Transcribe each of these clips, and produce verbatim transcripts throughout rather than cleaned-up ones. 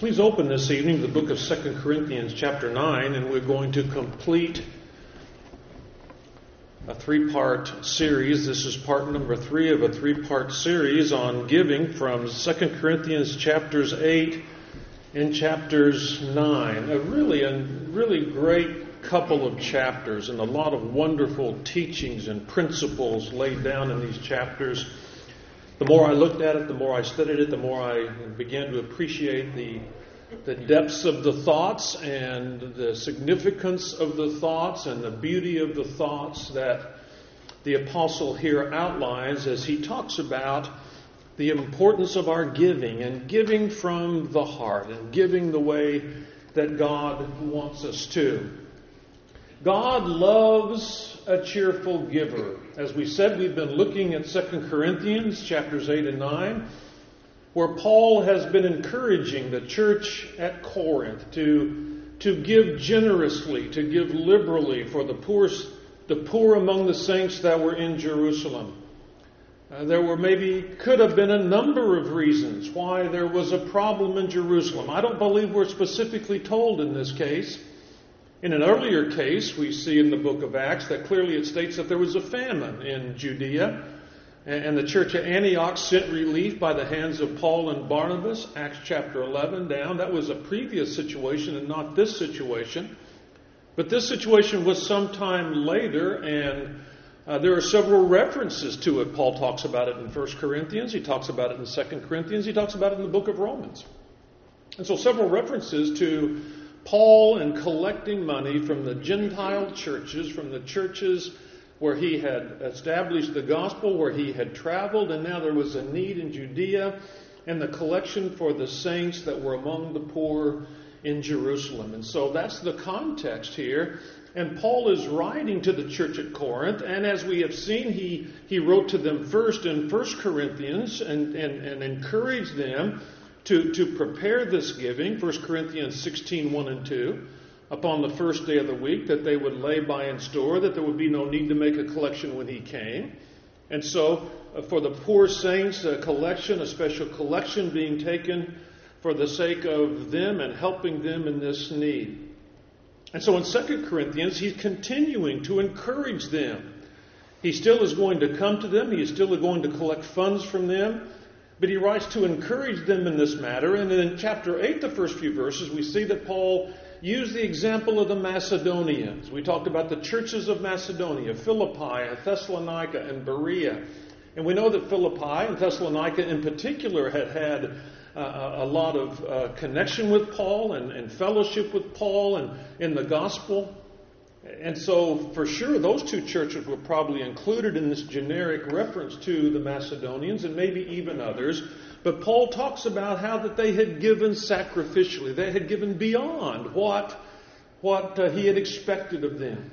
Please open this evening to the book of Second Corinthians chapter nine, and we're going to complete a three-part series. This is part number three of a three-part series on giving from Second Corinthians chapters eight and chapters nine. A really, a really great couple of chapters and a lot of wonderful teachings and principles laid down in these chapters. The more I looked at it, the more I studied it, the more I began to appreciate the the depths of the thoughts and the significance of the thoughts and the beauty of the thoughts that the apostle here outlines as he talks about the importance of our giving and giving from the heart and giving the way that God wants us to. God loves a cheerful giver. As we said, we've been looking at Second Corinthians chapters eight and nine, where Paul has been encouraging the church at Corinth to, to give generously, to give liberally for the poor, the poor among the saints that were in Jerusalem. Uh, there were maybe, could have been a number of reasons why there was a problem in Jerusalem. I don't believe we're specifically told in this case. In an earlier case, we see in the book of Acts that clearly it states that there was a famine in Judea, and the church at Antioch sent relief by the hands of Paul and Barnabas, Acts chapter eleven down. That was a previous situation and not this situation. But this situation was sometime later, and uh, there are several references to it. Paul talks about it in First Corinthians. He talks about it in Second Corinthians. He talks about it in the book of Romans. And so several references to Paul and collecting money from the Gentile churches, from the churches where he had established the gospel, where he had traveled, and now there was a need in Judea, and the collection for the saints that were among the poor in Jerusalem. And so that's the context here. And Paul is writing to the church at Corinth, and as we have seen, he, he wrote to them first in First Corinthians and, and, and encouraged them to, to prepare this giving, First Corinthians sixteen, one and two. Upon the first day of the week, that they would lay by in store, that there would be no need to make a collection when he came. And so, uh, for the poor saints, a collection, a special collection being taken for the sake of them and helping them in this need. And so in Second Corinthians, he's continuing to encourage them. He still is going to come to them. He is still going to collect funds from them. But he writes to encourage them in this matter. And in chapter eight, the first few verses, we see that Paul use the example of the Macedonians. We talked about the churches of Macedonia, Philippi and Thessalonica and Berea. And we know that Philippi and Thessalonica in particular had had uh, a lot of uh, connection with Paul and, and fellowship with Paul and in the gospel. And so for sure those two churches were probably included in this generic reference to the Macedonians and maybe even others. But Paul talks about how that they had given sacrificially. They had given beyond what, what uh, he had expected of them.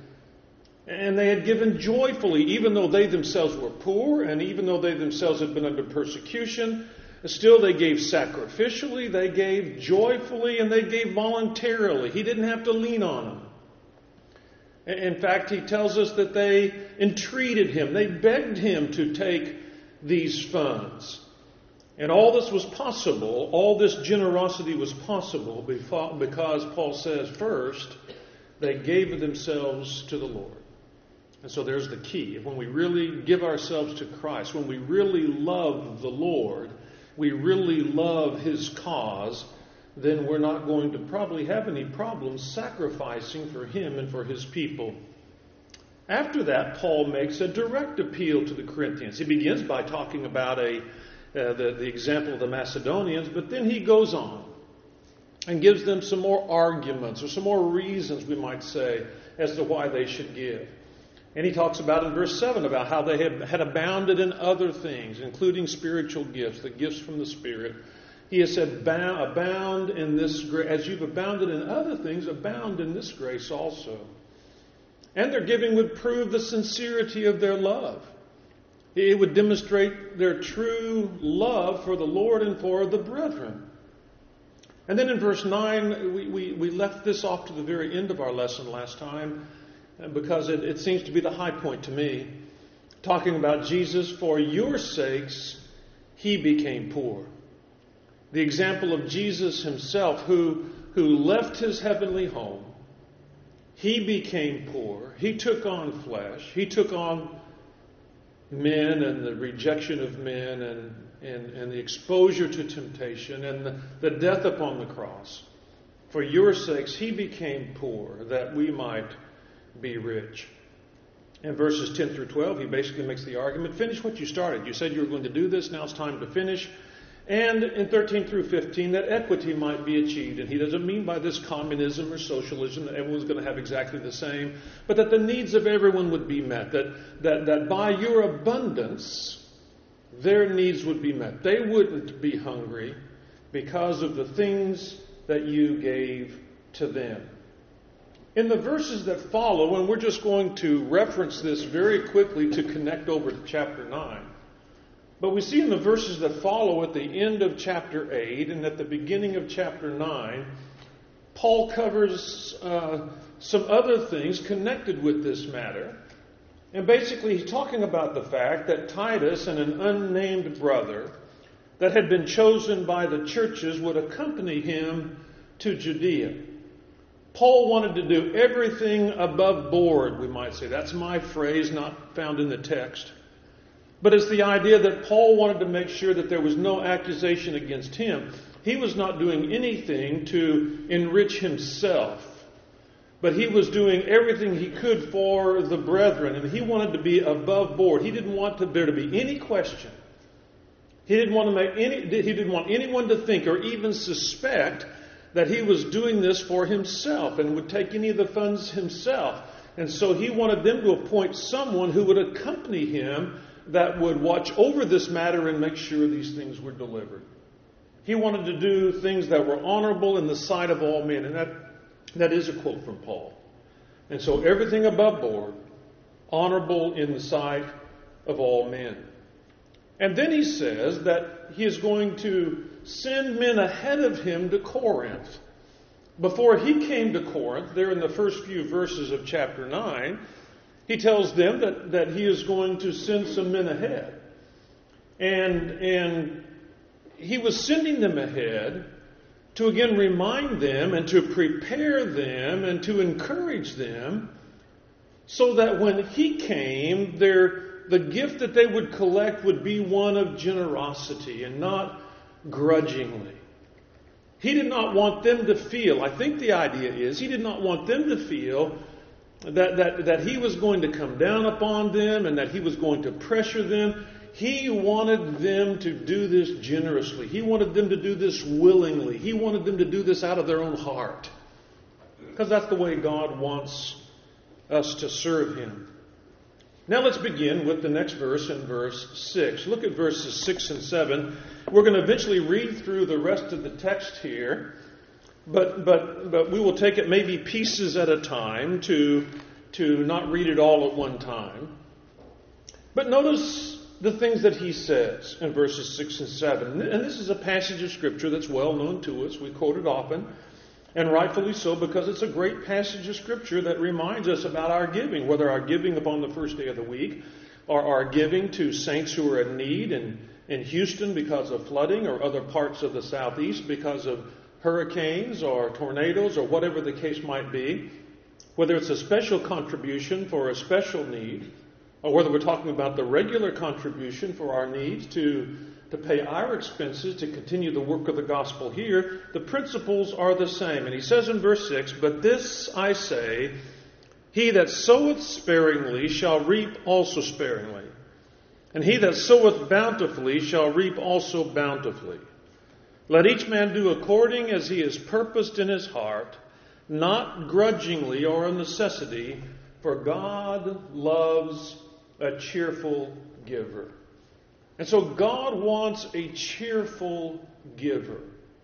And they had given joyfully, even though they themselves were poor and even though they themselves had been under persecution. Still they gave sacrificially, they gave joyfully, and they gave voluntarily. He didn't have to lean on them. In fact, he tells us that they entreated him. They begged him to take these funds. And all this was possible, all this generosity was possible because Paul says, first, they gave themselves to the Lord. And so there's the key. When we really give ourselves to Christ, when we really love the Lord, we really love his cause, then we're not going to probably have any problems sacrificing for him and for his people. After that, Paul makes a direct appeal to the Corinthians. He begins by talking about a Uh, the, the example of the Macedonians, but then he goes on and gives them some more arguments or some more reasons, we might say, as to why they should give. And he talks about in verse seven about how they had, had abounded in other things, including spiritual gifts, the gifts from the Spirit. He has said, abound in this grace. As you've abounded in other things, abound in this grace also. And their giving would prove the sincerity of their love. It would demonstrate their true love for the Lord and for the brethren. And then in verse nine, we, we, we left this off to the very end of our lesson last time because it, it seems to be the high point to me. Talking about Jesus, for your sakes, he became poor. The example of Jesus himself, who, who left his heavenly home. He became poor. He took on flesh. He took on men and the rejection of men and, and, and the exposure to temptation and the, the death upon the cross. For your sakes, he became poor that we might be rich. In verses ten through twelve, he basically makes the argument, finish what you started. You said you were going to do this. Now it's time to finish. And in thirteen through fifteen, that equity might be achieved. And he doesn't mean by this communism or socialism that everyone's going to have exactly the same, but that the needs of everyone would be met. That, that, that by your abundance, their needs would be met. They wouldn't be hungry because of the things that you gave to them. In the verses that follow, and we're just going to reference this very quickly to connect over to chapter nine. But we see in the verses that follow at the end of chapter eight and at the beginning of chapter nine, Paul covers uh, some other things connected with this matter. And basically he's talking about the fact that Titus and an unnamed brother that had been chosen by the churches would accompany him to Judea. Paul wanted to do everything above board, we might say. That's my phrase, not found in the text. But it's the idea that Paul wanted to make sure that there was no accusation against him. He was not doing anything to enrich himself, but he was doing everything he could for the brethren, and he wanted to be above board. He didn't want to, there to be any question. He didn't want to make any. He didn't want anyone to think or even suspect that he was doing this for himself and would take any of the funds himself. And so he wanted them to appoint someone who would accompany him that would watch over this matter and make sure these things were delivered. He wanted to do things that were honorable in the sight of all men. And that, that is a quote from Paul. And so everything above board, honorable in the sight of all men. And then he says that he is going to send men ahead of him to Corinth. Before he came to Corinth, there in the first few verses of chapter nine, he tells them that, that he is going to send some men ahead. And, and he was sending them ahead to again remind them and to prepare them and to encourage them so that when he came, their, the gift that they would collect would be one of generosity and not grudgingly. He did not want them to feel, I think the idea is, he did not want them to feel That, that, that he was going to come down upon them and that he was going to pressure them. He wanted them to do this generously. He wanted them to do this willingly. He wanted them to do this out of their own heart. Because that's the way God wants us to serve him. Now let's begin with the next verse in verse six. Look at verses six and seven. We're going to eventually read through the rest of the text here. But but but we will take it maybe pieces at a time to to not read it all at one time. But notice the things that he says in verses six and seven. And this is a passage of Scripture that's well known to us. We quote it often, and rightfully so, because it's a great passage of Scripture that reminds us about our giving, whether our giving upon the first day of the week or our giving to saints who are in need in, in Houston because of flooding or other parts of the southeast because of hurricanes or tornadoes or whatever the case might be, whether it's a special contribution for a special need, or whether we're talking about the regular contribution for our needs to, to pay our expenses to continue the work of the gospel here, the principles are the same. And he says in verse six, "But this I say, he that soweth sparingly shall reap also sparingly, and he that soweth bountifully shall reap also bountifully. Let each man do according as he has purposed in his heart, not grudgingly or of necessity, for God loves a cheerful giver." And so God wants a cheerful giver.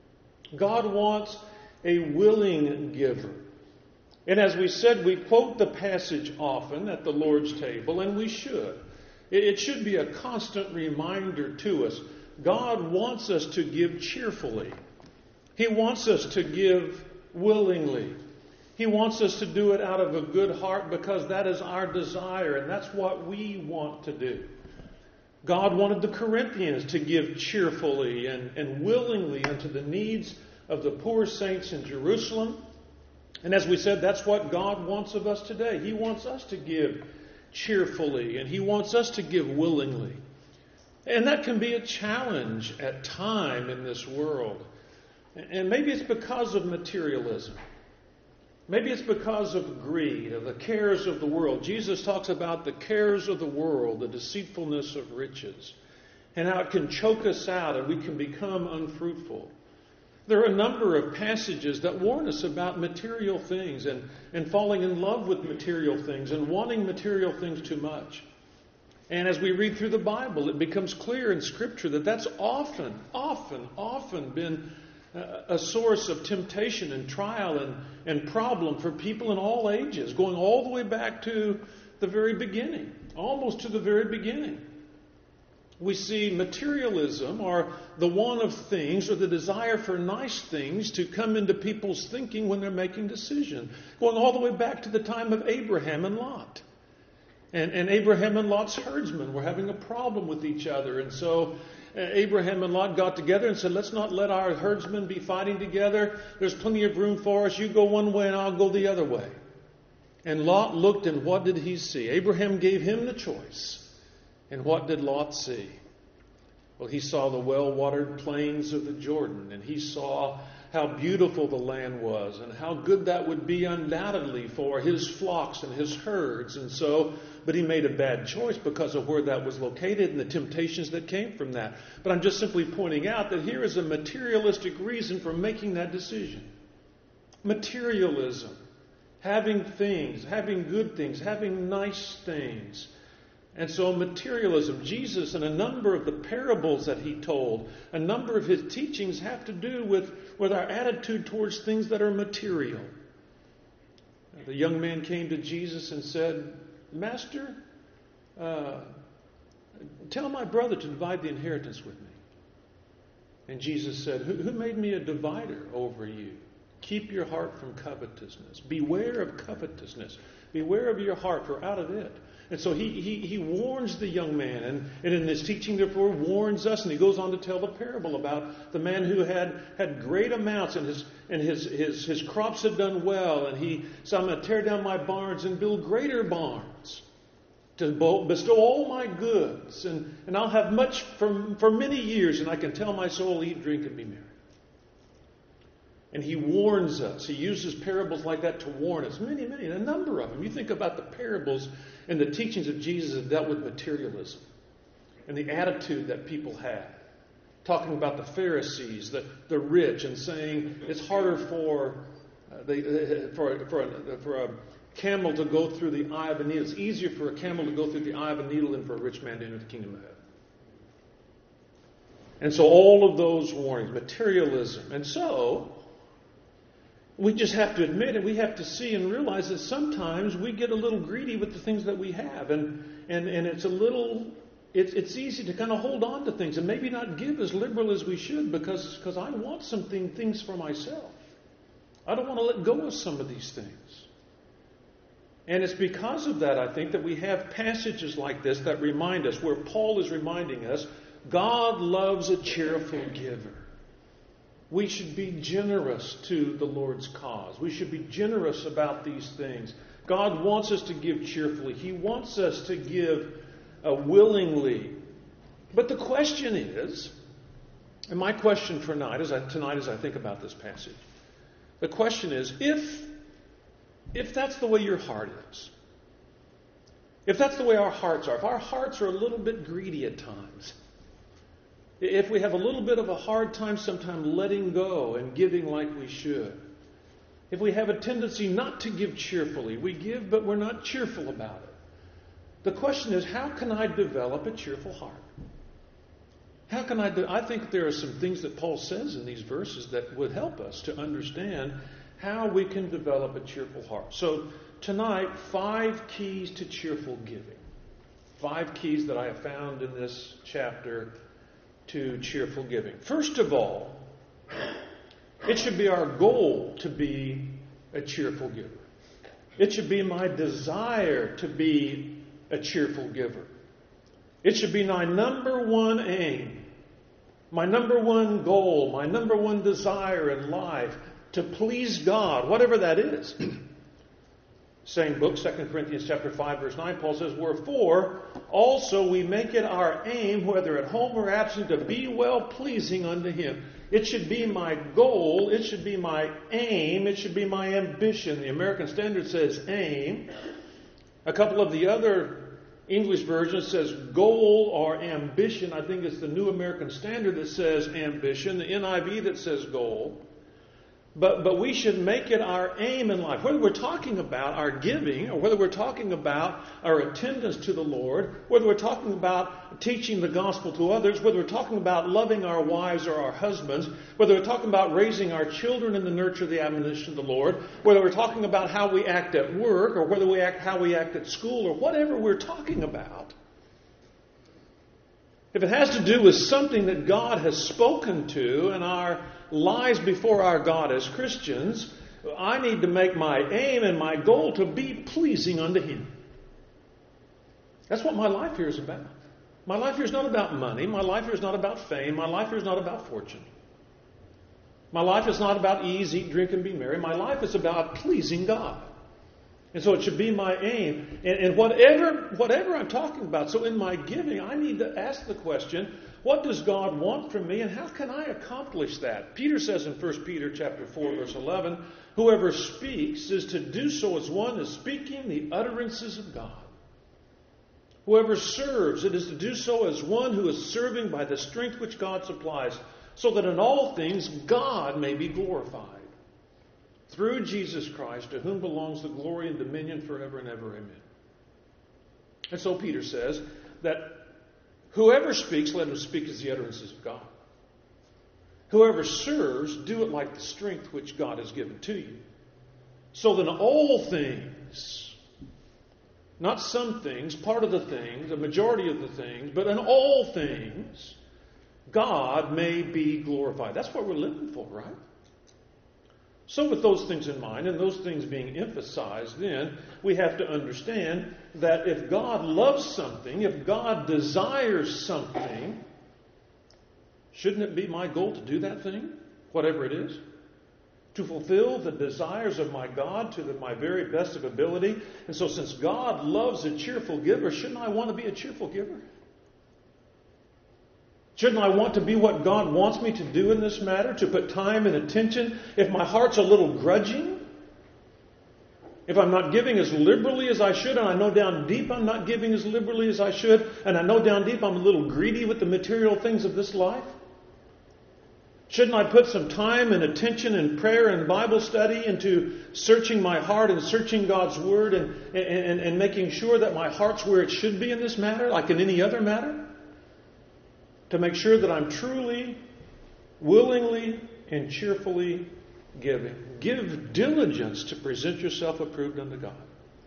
God wants a willing giver. And as we said, we quote the passage often at the Lord's table, and we should. It should be a constant reminder to us. God wants us to give cheerfully. He wants us to give willingly. He wants us to do it out of a good heart because that is our desire and that's what we want to do. God wanted the Corinthians to give cheerfully and, and willingly unto the needs of the poor saints in Jerusalem. And as we said, that's what God wants of us today. He wants us to give cheerfully, and He wants us to give willingly. And that can be a challenge at time in this world. And maybe it's because of materialism. Maybe it's because of greed, of the cares of the world. Jesus talks about the cares of the world, the deceitfulness of riches, and how it can choke us out and we can become unfruitful. There are a number of passages that warn us about material things and, and falling in love with material things and wanting material things too much. And as we read through the Bible, it becomes clear in Scripture that that's often, often, often been a source of temptation and trial and, and problem for people in all ages, going all the way back to the very beginning, almost to the very beginning. We see materialism, or the want of things, or the desire for nice things to come into people's thinking when they're making decisions, going all the way back to the time of Abraham and Lot. And, and Abraham and Lot's herdsmen were having a problem with each other, and so Abraham and Lot got together and said, let's not let our herdsmen be fighting together. There's plenty of room for us. You go one way and I'll go the other way. And Lot looked, and what did he see? Abraham gave him the choice. And what did Lot see? Well, he saw the well-watered plains of the Jordan, and he saw how beautiful the land was and how good that would be undoubtedly for his flocks and his herds. And so, but he made a bad choice because of where that was located and the temptations that came from that. But I'm just simply pointing out that here is a materialistic reason for making that decision. Materialism. Having things, having good things, having nice things. And so materialism, Jesus and a number of the parables that He told, a number of His teachings have to do with, with our attitude towards things that are material. The young man came to Jesus and said, Master, uh, tell my brother to divide the inheritance with me. And Jesus said, who, who made me a divider over you? Keep your heart from covetousness. Beware of covetousness. Beware of your heart, for out of it. And so he, he, he warns the young man, and, and in his teaching, therefore, warns us. And he goes on to tell the parable about the man who had, had great amounts, and his and his, his, his crops had done well. And he said, I'm going to tear down my barns and build greater barns to bestow all my goods. And, and I'll have much for, for many years, and I can tell my soul, eat, drink, and be merry. And he warns us. He uses parables like that to warn us. Many, many, a number of them. You think about the parables and the teachings of Jesus that dealt with materialism and the attitude that people had. Talking about the Pharisees, the, the rich, and saying it's harder for, uh, the, uh, for, for, a, for a camel to go through the eye of a needle. It's easier for a camel to go through the eye of a needle than for a rich man to enter the kingdom of heaven. And so all of those warnings, materialism. And so we just have to admit it. We have to see and realize that sometimes we get a little greedy with the things that we have. And and, and it's a little, it's, it's easy to kind of hold on to things and maybe not give as liberal as we should because because I want something, things for myself. I don't want to let go of some of these things. And it's because of that, I think, that we have passages like this that remind us, where Paul is reminding us, God loves a cheerful giver. We should be generous to the Lord's cause. We should be generous about these things. God wants us to give cheerfully. He wants us to give uh, willingly. But the question is, and my question for tonight as, I, tonight as I think about this passage, the question is, if, if that's the way your heart is, if that's the way our hearts are, if our hearts are a little bit greedy at times, if we have a little bit of a hard time sometimes letting go and giving like we should, if we have a tendency not to give cheerfully, we give but we're not cheerful about it. The question is, how can I develop a cheerful heart? How can I do? I think there are some things that Paul says in these verses that would help us to understand how we can develop a cheerful heart. So tonight, five keys to cheerful giving. Five keys that I have found in this chapter to cheerful giving. First of all, it should be our goal to be a cheerful giver. It should be my desire to be a cheerful giver. It should be my number one aim, my number one goal, my number one desire in life to please God, whatever that is. Same book, Second Corinthians chapter five, verse nine, Paul says, wherefore also we make it our aim, whether at home or absent, to be well pleasing unto Him. It should be my goal, it should be my aim, it should be my ambition. The American Standard says aim. A couple of the other English versions says goal or ambition. I think it's the New American Standard that says ambition, the N I V that says goal. But but we should make it our aim in life. Whether we're talking about our giving, or whether we're talking about our attendance to the Lord, whether we're talking about teaching the gospel to others, whether we're talking about loving our wives or our husbands, whether we're talking about raising our children in the nurture of the admonition of the Lord, whether we're talking about how we act at work, or whether we act how we act at school, or whatever we're talking about, if it has to do with something that God has spoken to in our lies before our God as Christians, I need to make my aim and my goal to be pleasing unto Him. That's what my life here is about. My life here is not about money. My life here is not about fame. My life here is not about fortune. My life is not about ease, eat, drink, and be merry. My life is about pleasing God. And so it should be my aim. And, and whatever, whatever I'm talking about, so in my giving, I need to ask the question, what does God want from me, and how can I accomplish that? Peter says in First Peter chapter four, verse eleven, whoever speaks is to do so as one is speaking the utterances of God. Whoever serves, it is to do so as one who is serving by the strength which God supplies, so that in all things God may be glorified. Through Jesus Christ, to whom belongs the glory and dominion forever and ever. Amen. And so Peter says that whoever speaks, let him speak as the utterances of God. Whoever serves, do it like the strength which God has given to you. So that in all things, not some things, part of the things, a majority of the things, but in all things, God may be glorified. That's what we're living for, right? So with those things in mind, and those things being emphasized, then we have to understand that if God loves something, if God desires something, shouldn't it be my goal to do that thing, whatever it is? To fulfill the desires of my God to the, my very best of ability. And so since God loves a cheerful giver, shouldn't I want to be a cheerful giver? Shouldn't I want to be what God wants me to do in this matter? To put time and attention? If my heart's a little grudging? If I'm not giving as liberally as I should, and I know down deep I'm not giving as liberally as I should, and I know down deep I'm a little greedy with the material things of this life? Shouldn't I put some time and attention and prayer and Bible study into searching my heart and searching God's Word and, and, and making sure that my heart's where it should be in this matter, like in any other matter? To make sure that I'm truly, willingly, and cheerfully giving. Give diligence to present yourself approved unto God.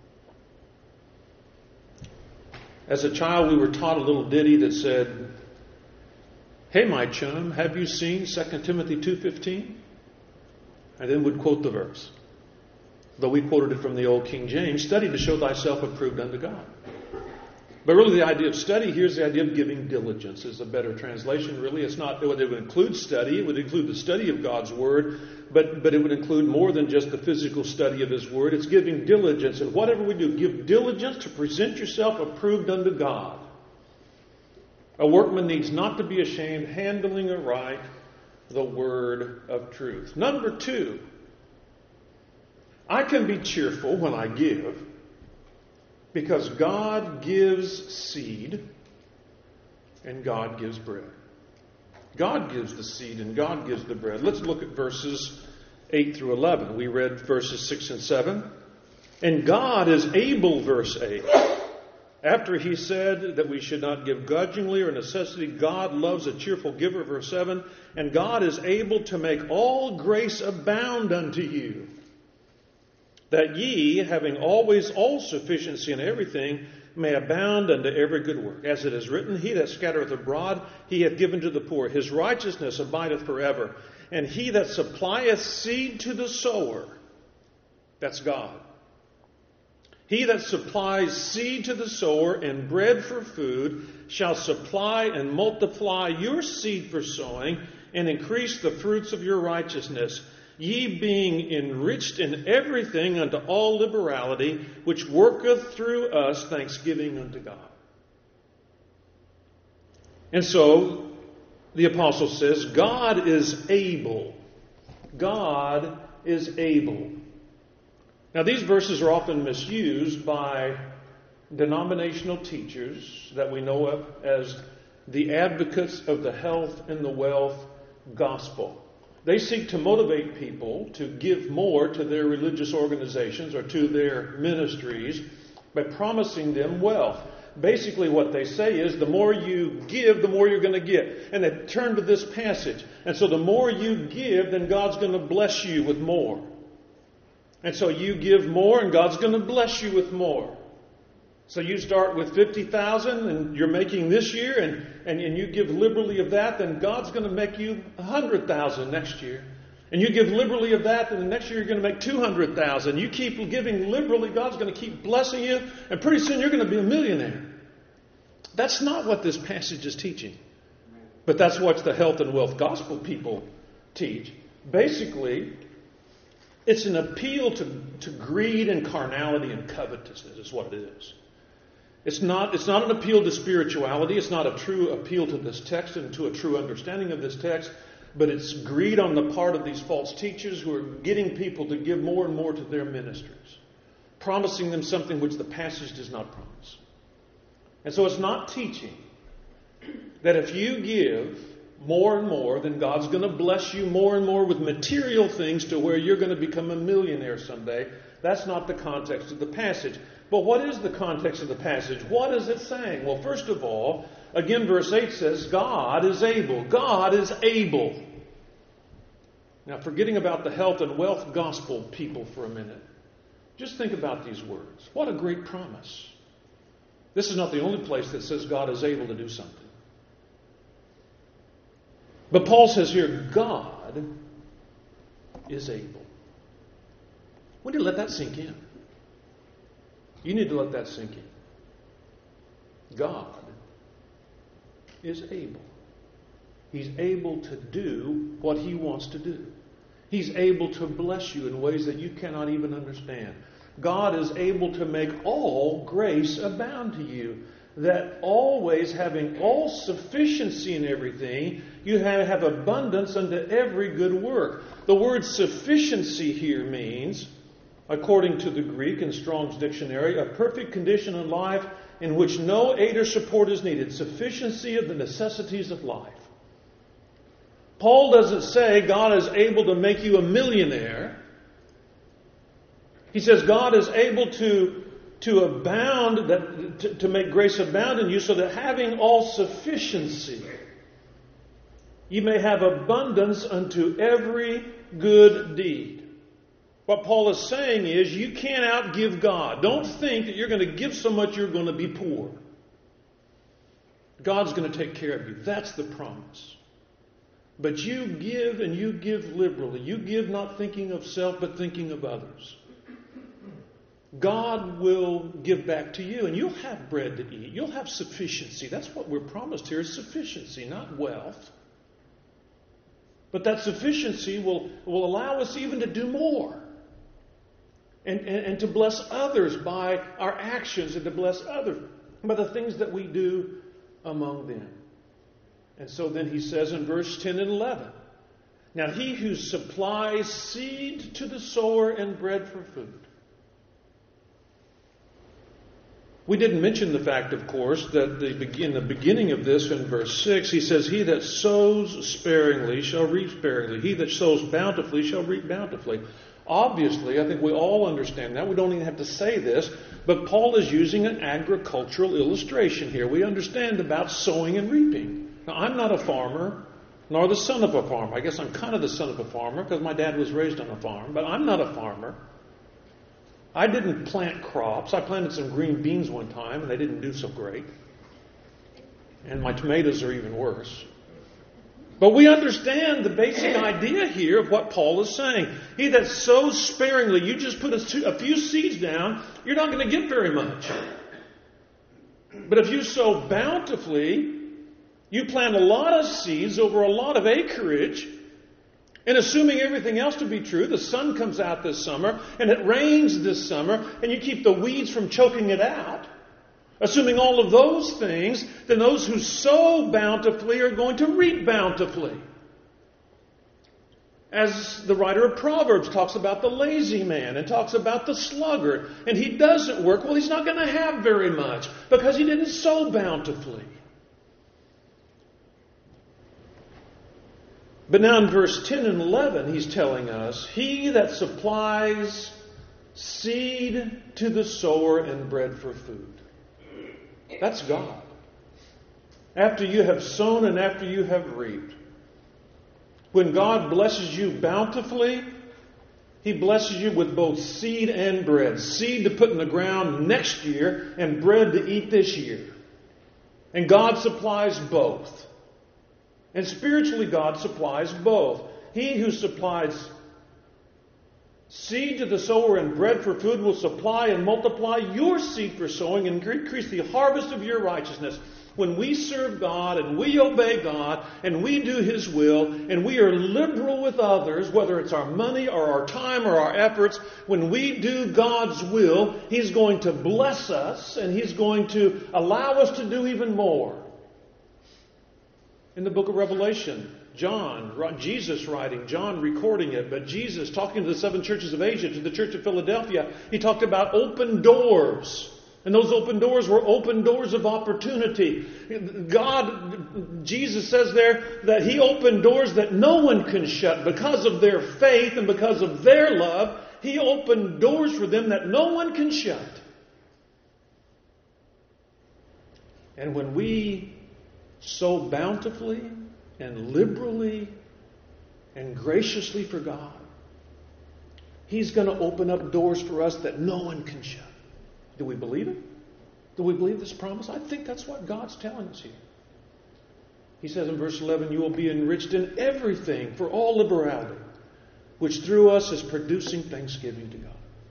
As a child, we were taught a little ditty that said, "Hey, my chum, have you seen Second Timothy two fifteen? And then would quote the verse. Though we quoted it from the old King James, study to show thyself approved unto God. But really the idea of study here is the idea of giving diligence is a better translation. Really, it's not, it would include study. It would include the study of God's Word, but, but it would include more than just the physical study of His Word. It's giving diligence. And whatever we do, give diligence to present yourself approved unto God. A workman needs not to be ashamed, handling aright the word of truth. Number two, I can be cheerful when I give, because God gives seed and God gives bread. God gives the seed and God gives the bread. Let's look at verses eight through eleven. We read verses six and seven. And God is able, verse eight. After he said that we should not give grudgingly or necessity, God loves a cheerful giver, verse seven. And God is able to make all grace abound unto you, that ye, having always all sufficiency in everything, may abound unto every good work. As it is written, he that scattereth abroad, he hath given to the poor. His righteousness abideth forever. And he that supplieth seed to the sower, that's God. He that supplies seed to the sower and bread for food shall supply and multiply your seed for sowing, and increase the fruits of your righteousness, ye being enriched in everything unto all liberality, which worketh through us thanksgiving unto God. And so, the apostle says, God is able. God is able. Now, these verses are often misused by denominational teachers that we know of as the advocates of the health and the wealth gospel. They seek to motivate people to give more to their religious organizations or to their ministries by promising them wealth. Basically what they say is the more you give, the more you're going to get. And they turn to this passage. And so the more you give, then God's going to bless you with more. And so you give more and God's going to bless you with more. So you start with fifty thousand dollars and you're making this year and, and, and you give liberally of that, then God's going to make you one hundred thousand dollars next year. And you give liberally of that, and the next year you're going to make two hundred thousand dollars. You keep giving liberally, God's going to keep blessing you, and pretty soon you're going to be a millionaire. That's not what this passage is teaching. But that's what the health and wealth gospel people teach. Basically, it's an appeal to, to greed and carnality and covetousness is what it is. It's not, it's not an appeal to spirituality. It's not a true appeal to this text and to a true understanding of this text. But it's greed on the part of these false teachers who are getting people to give more and more to their ministers, promising them something which the passage does not promise. And so it's not teaching that if you give more and more, then God's going to bless you more and more with material things to where you're going to become a millionaire someday. That's not the context of the passage. But what is the context of the passage? What is it saying? Well, first of all, again, verse eight says, God is able. God is able. Now, forgetting about the health and wealth gospel people for a minute, just think about these words. What a great promise. This is not the only place that says God is able to do something. But Paul says here, God is able. We need to let that sink in. You need to let that sink in. God is able. He's able to do what He wants to do. He's able to bless you in ways that you cannot even understand. God is able to make all grace abound to you, that always having all sufficiency in everything, you have, have abundance unto every good work. The word sufficiency here means, according to the Greek in Strong's dictionary, a perfect condition in life in which no aid or support is needed. Sufficiency of the necessities of life. Paul doesn't say God is able to make you a millionaire. He says God is able to, to abound, that, to, to make grace abound in you so that having all sufficiency, you may have abundance unto every good deed. What Paul is saying is you can't outgive God. Don't think that you're going to give so much you're going to be poor. God's going to take care of you. That's the promise. But you give and you give liberally. You give not thinking of self but thinking of others. God will give back to you and you'll have bread to eat. You'll have sufficiency. That's what we're promised here is sufficiency, not wealth. But that sufficiency will, will allow us even to do more. And, and, and to bless others by our actions and to bless others by the things that we do among them. And so then he says in verse ten and eleven, now he who supplies seed to the sower and bread for food. We didn't mention the fact, of course, that the begin the beginning of this in verse six, he says, he that sows sparingly shall reap sparingly. He that sows bountifully shall reap bountifully. Obviously, I think we all understand that. We don't even have to say this. But Paul is using an agricultural illustration here. We understand about sowing and reaping. Now, I'm not a farmer, nor the son of a farmer. I guess I'm kind of the son of a farmer because my dad was raised on a farm. But I'm not a farmer. I didn't plant crops. I planted some green beans one time, and they didn't do so great. And my tomatoes are even worse. But we understand the basic idea here of what Paul is saying. He that sows sparingly, you just put a few seeds down, you're not going to get very much. But if you sow bountifully, you plant a lot of seeds over a lot of acreage, and assuming everything else to be true, the sun comes out this summer, and it rains this summer, and you keep the weeds from choking it out. Assuming all of those things, then those who sow bountifully are going to reap bountifully. As the writer of Proverbs talks about the lazy man and talks about the sluggard, and he doesn't work, well, he's not going to have very much because he didn't sow bountifully. But now in verse ten and eleven, he's telling us, he that supplies seed to the sower and bread for food. That's God. After you have sown and after you have reaped. When God blesses you bountifully, He blesses you with both seed and bread. Seed to put in the ground next year and bread to eat this year. And God supplies both. And spiritually, God supplies both. He who supplies seed to the sower and bread for food will supply and multiply your seed for sowing and increase the harvest of your righteousness. When we serve God and we obey God and we do His will and we are liberal with others, whether it's our money or our time or our efforts, when we do God's will, He's going to bless us and He's going to allow us to do even more. In the book of Revelation, John, Jesus writing, John recording it, but Jesus talking to the seven churches of Asia, to the church of Philadelphia, He talked about open doors. And those open doors were open doors of opportunity. God, Jesus says there that He opened doors that no one can shut because of their faith and because of their love. He opened doors for them that no one can shut. And when we sow bountifully and liberally and graciously for God, He's going to open up doors for us that no one can shut. Do we believe it? Do we believe this promise? I think that's what God's telling us here. He says in verse eleven, you will be enriched in everything for all liberality, which through us is producing thanksgiving to God.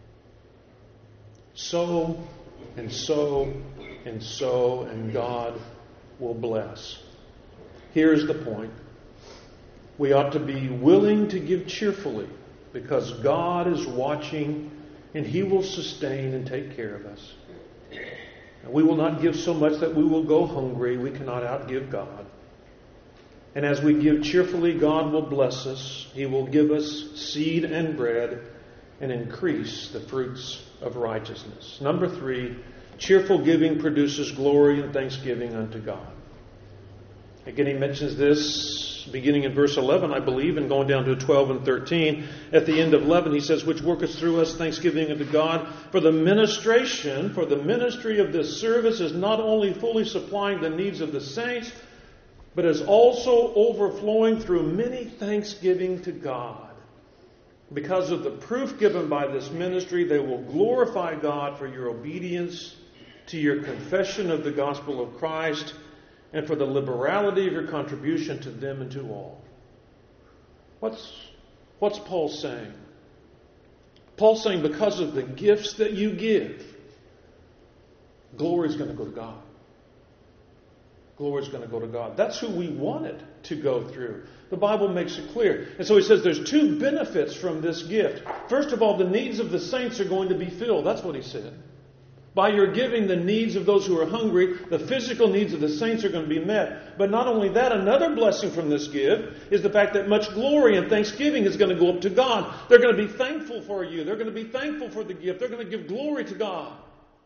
Sow and sow and sow, and God will bless. Here's the point. We ought to be willing to give cheerfully because God is watching and He will sustain and take care of us. And we will not give so much that we will go hungry. We cannot outgive God. And as we give cheerfully, God will bless us. He will give us seed and bread and increase the fruits of righteousness. Number three, cheerful giving produces glory and thanksgiving unto God. Again, he mentions this beginning in verse eleven, I believe, and going down to twelve and thirteen. At the end of eleven, he says, which worketh through us thanksgiving unto God. For the ministration, for the ministry of this service is not only fully supplying the needs of the saints, but is also overflowing through many thanksgiving to God. Because of the proof given by this ministry, they will glorify God for your obedience to your confession of the gospel of Christ, and for the liberality of your contribution to them and to all. What's, what's Paul saying? Paul's saying because of the gifts that you give, glory is going to go to God. Glory is going to go to God. That's who we want it to go through. The Bible makes it clear. And so he says there's two benefits from this gift. First of all, the needs of the saints are going to be filled. That's what he said. By your giving, the needs of those who are hungry, the physical needs of the saints are going to be met. But not only that, another blessing from this gift is the fact that much glory and thanksgiving is going to go up to God. They're going to be thankful for you. They're going to be thankful for the gift. They're going to give glory to God.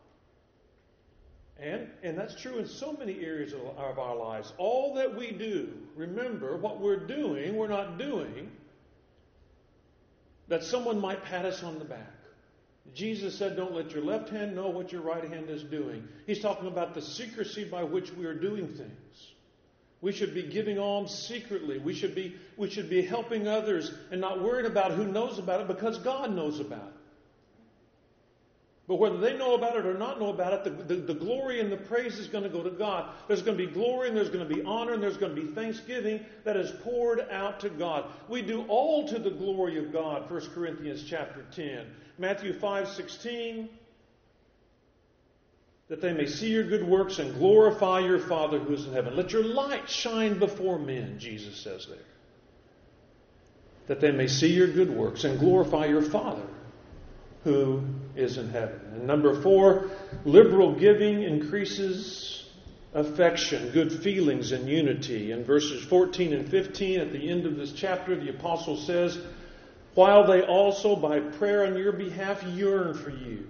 And, and that's true in so many areas of, of our lives. All that we do, remember, what we're doing, we're not doing that someone might pat us on the back. Jesus said, don't let your left hand know what your right hand is doing. He's talking about the secrecy by which we are doing things. We should be giving alms secretly. We should be, we should be helping others and not worrying about who knows about it because God knows about it. But whether they know about it or not know about it, the, the, the glory and the praise is going to go to God. There's going to be glory and there's going to be honor and there's going to be thanksgiving that is poured out to God. We do all to the glory of God, First Corinthians chapter ten. Matthew five sixteen. that they may see your good works and glorify your Father who is in heaven. Let your light shine before men, Jesus says there. That they may see your good works and glorify your Father who is in heaven. And number four, liberal giving increases affection, good feelings, and unity. In verses fourteen and fifteen, at the end of this chapter, the apostle says, while they also by prayer on your behalf yearn for you,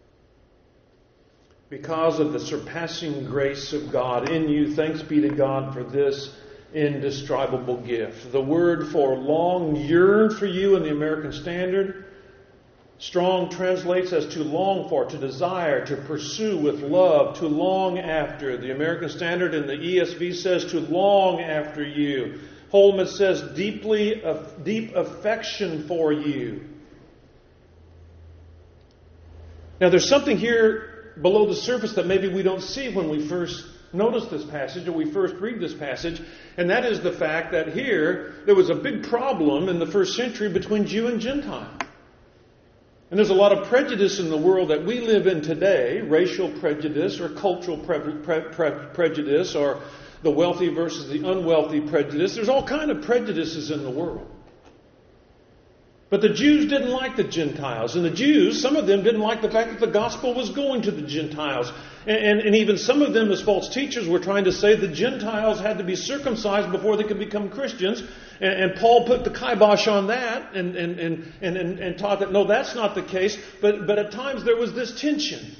because of the surpassing grace of God in you, thanks be to God for this indescribable gift. The word for long, yearn for you in the American Standard, Strong translates as to long for, to desire, to pursue with love, to long after. The American Standard and the E S V says to long after you. Holman says deeply, deep affection for you. Now there's something here below the surface that maybe we don't see when we first notice this passage or we first read this passage, and that is the fact that here there was a big problem in the first century between Jew and Gentile. And there's a lot of prejudice in the world that we live in today, racial prejudice or cultural pre- pre- pre- prejudice or the wealthy versus the unwealthy prejudice. There's all kind of prejudices in the world. But the Jews didn't like the Gentiles. And the Jews, some of them didn't like the fact that the gospel was going to the Gentiles. And, and, and even some of them as false teachers were trying to say the Gentiles had to be circumcised before they could become Christians. And, and Paul put the kibosh on that and, and, and, and, and, and taught that no, that's not the case. But, but at times there was this tension.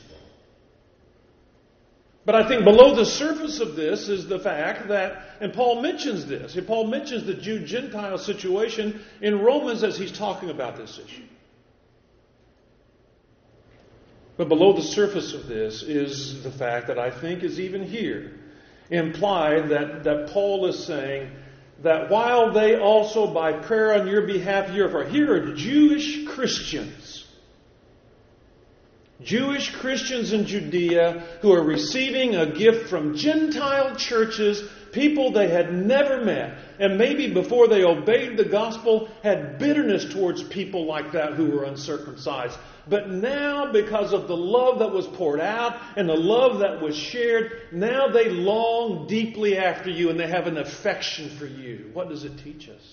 But I think below the surface of this is the fact that, and Paul mentions this, Paul mentions the Jew-Gentile situation in Romans as he's talking about this issue. But below the surface of this is the fact that I think is even here implied that, that Paul is saying that while they also by prayer on your behalf yearn for, here are Jewish Christians. Jewish Christians in Judea who are receiving a gift from Gentile churches, people they had never met, and maybe before they obeyed the gospel had bitterness towards people like that who were uncircumcised. But now, because of the love that was poured out and the love that was shared, now they long deeply after you and they have an affection for you. What does it teach us?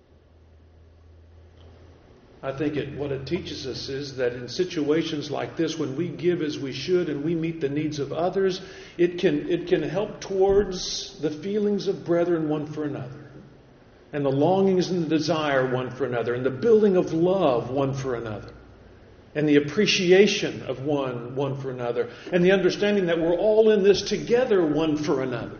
I think it, what it teaches us is that in situations like this, when we give as we should and we meet the needs of others, it can, it can help towards the feelings of brethren one for another, and the longings and the desire one for another, and the building of love one for another, and the appreciation of one one for another, and the understanding that we're all in this together one for another.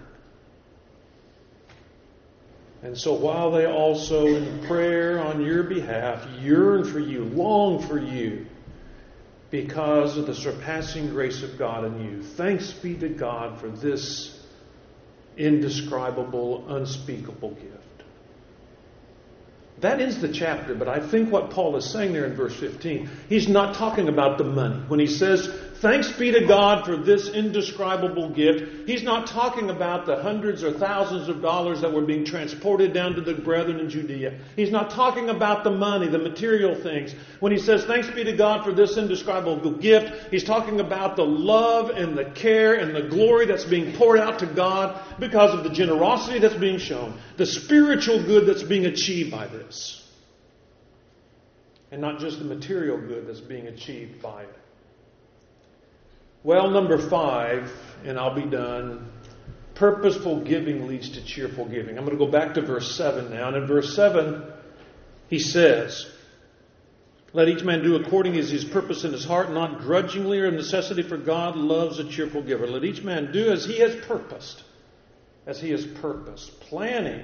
And so while they also in prayer on your behalf yearn for you, long for you, because of the surpassing grace of God in you, thanks be to God for this indescribable, unspeakable gift. That ends the chapter, but I think what Paul is saying there in verse fifteen, he's not talking about the money. When he says, thanks be to God for this indescribable gift, he's not talking about the hundreds or thousands of dollars that were being transported down to the brethren in Judea. He's not talking about the money, the material things. When he says, thanks be to God for this indescribable gift, he's talking about the love and the care and the glory that's being poured out to God because of the generosity that's being shown, the spiritual good that's being achieved by this. And not just the material good that's being achieved by it. Well, number five, and I'll be done. Purposeful giving leads to cheerful giving. I'm going to go back to verse seven now. And in verse seven, he says, let each man do according as his purpose in his heart, not grudgingly or of necessity, for God loves a cheerful giver. Let each man do as he has purposed. As he has purposed. Planning,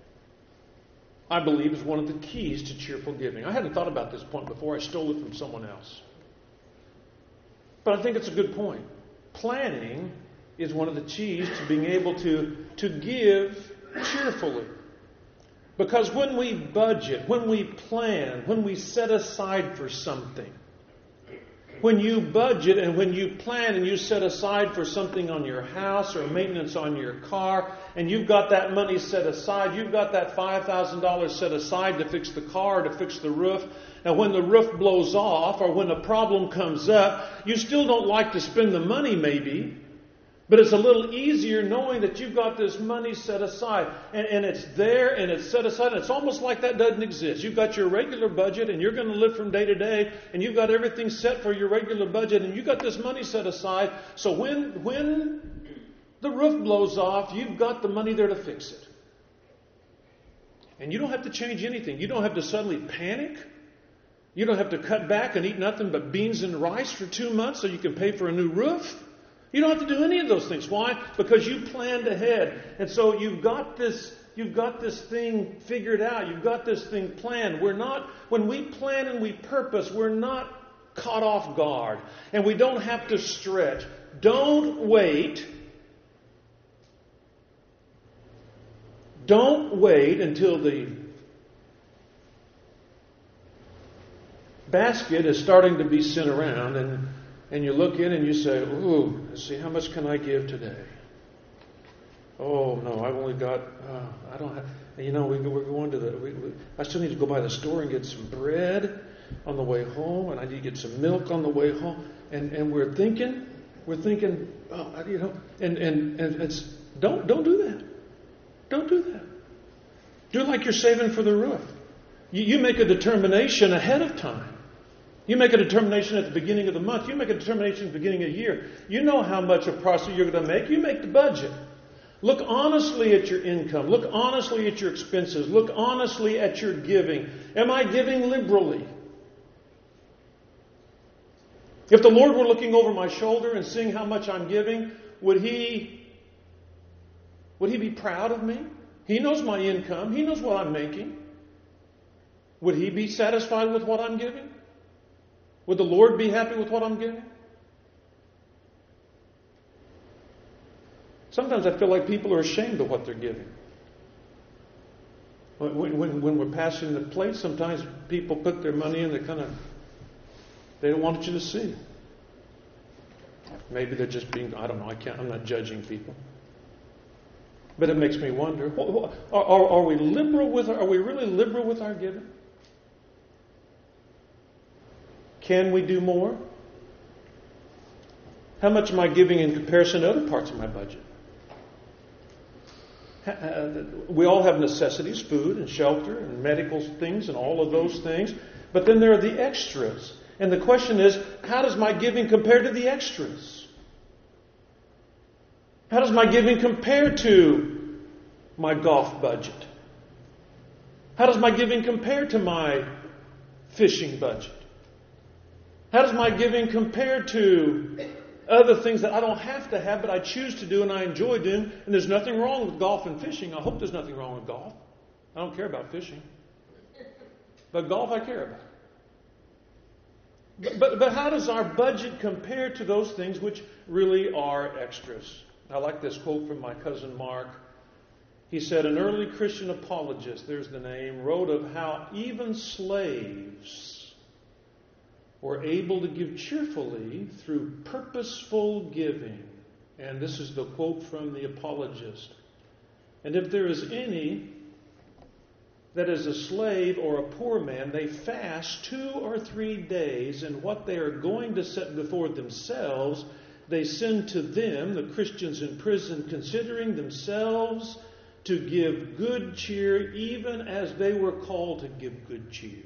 I believe, is one of the keys to cheerful giving. I hadn't thought about this point before. I stole it from someone else. But I think it's a good point. Planning is one of the keys to being able to, to give cheerfully. Because when we budget, when we plan, when we set aside for something, When you budget and when you plan and you set aside for something on your house or maintenance on your car, and you've got that money set aside, you've got that five thousand dollars set aside to fix the car, to fix the roof. Now when the roof blows off or when a problem comes up, you still don't like to spend the money maybe, but it's a little easier knowing that you've got this money set aside. And, and it's there and it's set aside. And it's almost like that doesn't exist. You've got your regular budget and you're going to live from day to day. And you've got everything set for your regular budget. And you've got this money set aside. So when, when the roof blows off, you've got the money there to fix it. And you don't have to change anything. You don't have to suddenly panic. You don't have to cut back and eat nothing but beans and rice for two months so you can pay for a new roof. You don't have to do any of those things. Why? Because you planned ahead. And so you've got this, you've got this thing figured out. You've got this thing planned. We're not, when we plan and we purpose, we're not caught off guard. And we don't have to stretch. Don't wait. Don't wait until the basket is starting to be sent around and And you look in and you say, ooh, let's see, how much can I give today? Oh, no, I've only got, uh, I don't have, you know, we, we're going to the, we, we, I still need to go by the store and get some bread on the way home, and I need to get some milk on the way home. And, and we're thinking, we're thinking, oh, you know, and, and, and it's, don't, don't do that. Don't do that. Do it like you're saving for the roof. You, you make a determination ahead of time. You make a determination at the beginning of the month. You make a determination at the beginning of the year. You know how much of profit you're going to make. You make the budget. Look honestly at your income. Look honestly at your expenses. Look honestly at your giving. Am I giving liberally? If the Lord were looking over my shoulder and seeing how much I'm giving, would He, would He be proud of me? He knows my income. He knows what I'm making. Would He be satisfied with what I'm giving? Would the Lord be happy with what I'm giving? Sometimes I feel like people are ashamed of what they're giving. When, when, when we're passing the plate, sometimes people put their money in, they kind of, they don't want you to see. Maybe they're just being, I don't know, I can't, I'm not judging people. But it makes me wonder, are, are, are we liberal with our, are we really liberal with our giving? Can we do more? How much am I giving in comparison to other parts of my budget? We all have necessities, food and shelter and medical things and all of those things. But then there are the extras. And the question is, how does my giving compare to the extras? How does my giving compare to my golf budget? How does my giving compare to my fishing budget? How does my giving compare to other things that I don't have to have, but I choose to do and I enjoy doing? And there's nothing wrong with golf and fishing. I hope there's nothing wrong with golf. I don't care about fishing. But golf I care about. But, but, but how does our budget compare to those things which really are extras? I like this quote from my cousin Mark. He said, an early Christian apologist, there's the name, wrote of how even slaves were able to give cheerfully through purposeful giving. And this is the quote from the apologist. And if there is any that is a slave or a poor man, they fast two or three days, and what they are going to set before themselves, they send to them, the Christians in prison, considering themselves to give good cheer, even as they were called to give good cheer.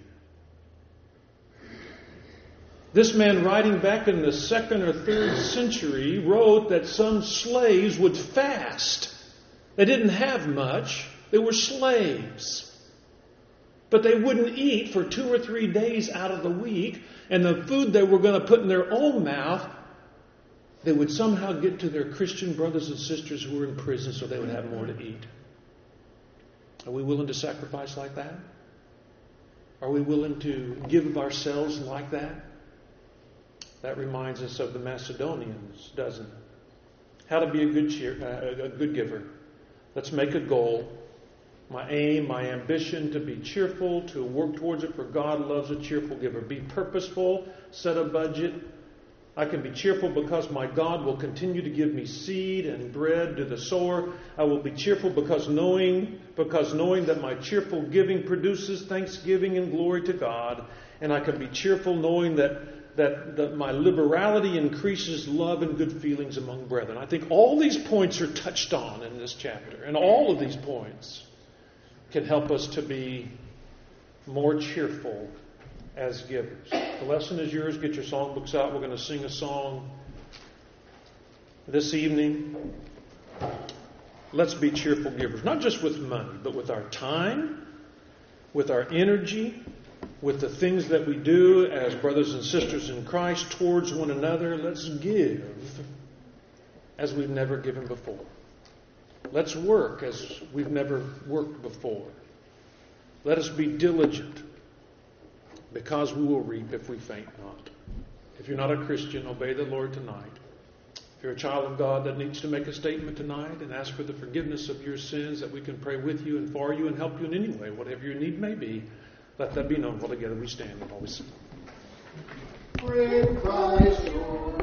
This man, writing back in the second or third century, wrote that some slaves would fast. They didn't have much. They were slaves. But they wouldn't eat for two or three days out of the week. And the food they were going to put in their own mouth, they would somehow get to their Christian brothers and sisters who were in prison so they would have more to eat. Are we willing to sacrifice like that? Are we willing to give of ourselves like that? That reminds us of the Macedonians, doesn't it? How to be a good cheer, uh, a good giver. Let's make a goal. My aim, my ambition to be cheerful, to work towards it, for God loves a cheerful giver. Be purposeful, set a budget, I can be cheerful because my God will continue to give me seed and bread to the sower. I will be cheerful because knowing, because knowing that my cheerful giving produces thanksgiving and glory to God. And I can be cheerful knowing that, that, that my liberality increases love and good feelings among brethren. I think all these points are touched on in this chapter. And all of these points can help us to be more cheerful as givers. The lesson is yours. Get your songbooks out. We're going to sing a song this evening. Let's be cheerful givers, not just with money, but with our time, with our energy, with the things that we do as brothers and sisters in Christ towards one another. Let's give as we've never given before. Let's work as we've never worked before. Let us be diligent, because we will reap if we faint not. If you're not a Christian, obey the Lord tonight. If you're a child of God that needs to make a statement tonight and ask for the forgiveness of your sins, that we can pray with you and for you and help you in any way, whatever your need may be, let that be known while together we stand and always sing. Bring Christ your